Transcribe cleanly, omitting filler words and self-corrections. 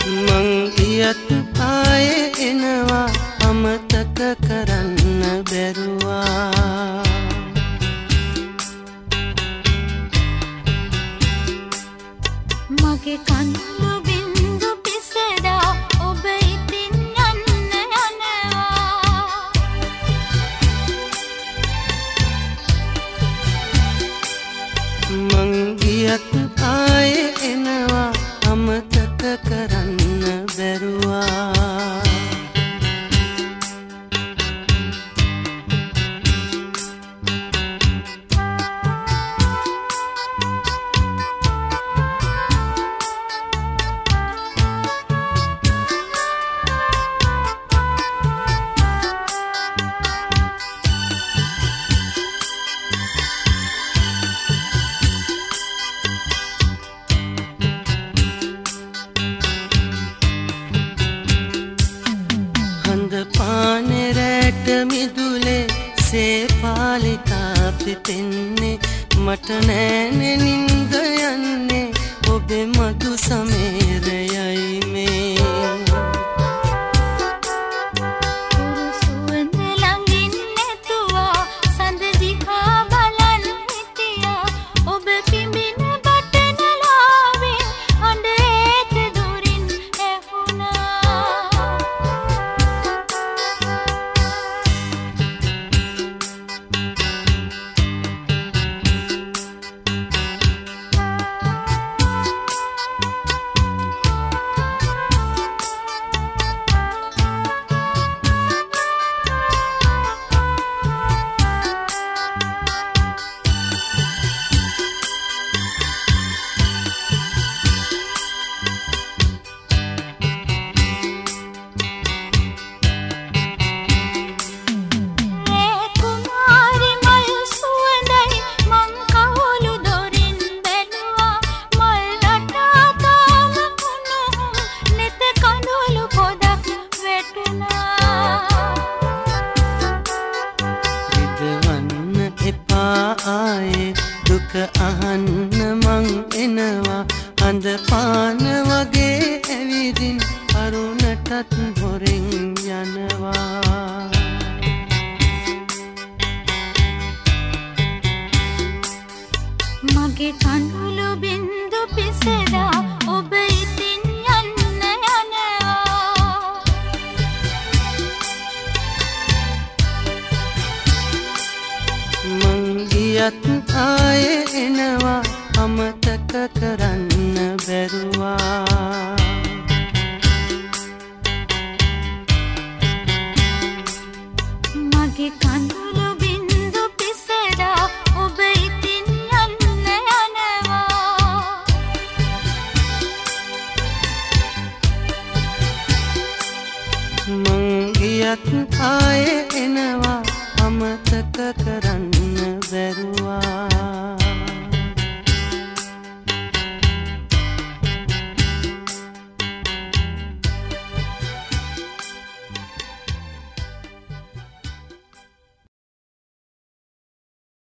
මං ගියත් ආයේ එනවා අමතක කරන්න බැරුවා මගේ කඳුළු බින්දු පිසදා ඔබ ඉතින් යන්න යනවා මං ගියත් ආයේ එනවා අමතක කරන්න බැරුවා පානෙරට මිදුලේ සේපාලිකා පිපෙන්නේ මට නෑනේ නින්ද යන්නේ ඔබේ මధు සමේරයයි මේ සුවඳ ළඟින් නැතුවා සඳ දිහා බලන් හිටියා ඔබ පිඹින බටනලාවේ අඬ ඒත දුරින් ඇහුණා ආයේ දුක අහන්න මං එනවා අඳ පාන වගේ ඇවිදින් අරුණටත් හොරෙන් යනවා මගේ කඳුළු බින්දු පිසදා ඔබ ඉතින් යන්න යනවා මං ගියත් ආයේ එනවා අමතක කරන්න බැරුවා මගේ කඳුළු බින්දු පිසදා ඔබ ඉතින් යන්න යනවා මං ගියත් ආයේ එනවා අමතක කරන්න බැරුවා